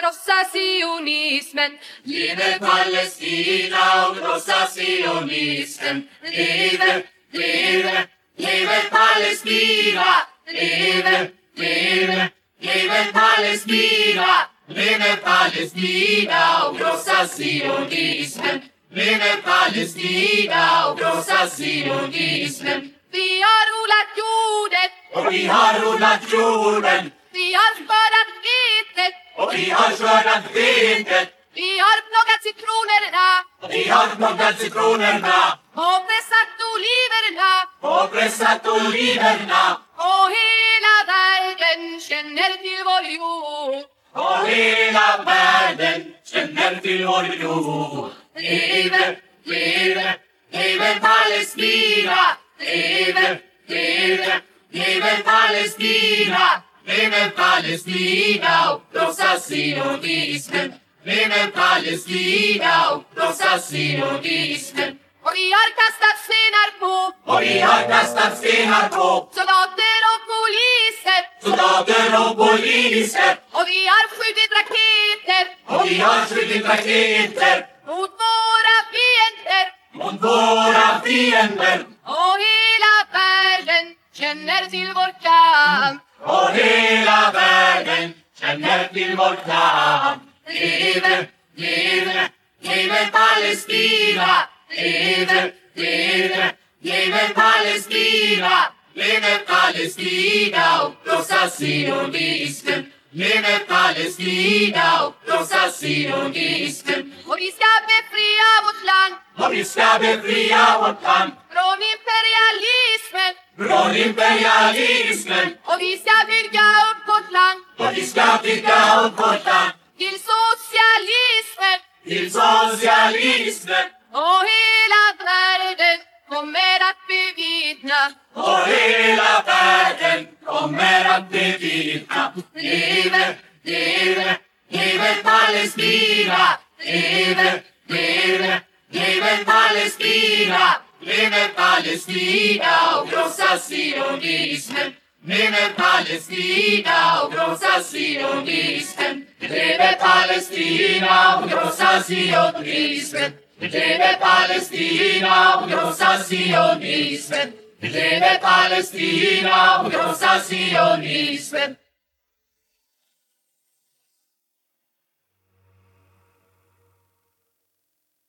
krossa sionismen. Leve Palestina och krossa sionismen. Leve, leve, leve Palestina. Leve, leve, leve Palestina. Leve Palestina och krossa sionismen. Leve Palestina och krossa sionismen. Vi har odlat jorden. Och vi har odlat jorden. Vi har skördat vetet. Och vi har skördat vetet. Vi har plockat citronerna. Och vi har plockat citronerna. Och pressat oliverna. Och pressat oliverna. Och hela världen känner till vår jord. Och hela världen känner till vår jord. Leve, leve, leve Palestina. Leve, leve, leve Palestina. Leve Palestina och krossa sionismen. Leve Palestina och krossa sionismen. Och vi har kastat stenar på. Och vi har kastat stenar på Soldater och poliser. soldater och poliser. Och vi har skjutit raketer. Och vi har skjutit raketer Mot våra fiender. mot våra fiender. Och hela världen känner till vår kamp. Och hela världen känner till vår kamp. Leve, leve, leve Palestina. Leve, leve, leve Palestina. Leve Palestina och krossa sionismen. Leve Palestina och krossa sionismen. Och vi ska befria vårt land Och vi ska befria vårt land från imperialismen. från imperialismen. Och vi ska bygga upp vårt land Och vi ska bygga upp vårt land till socialismen. till socialismen. Och hela världen kommer att bevittna. Och hela världen kommer att bevittna. Leve, leve, leve Palestina. Leve, leve, leve Palestina. Leve Palestina och krossa sionismen. Leve Palestina och krossa sionismen. Leve Palestina och krossa sionismen. Leve Palestina och krossa sionismen. Leve Palestina och krossa sionismen.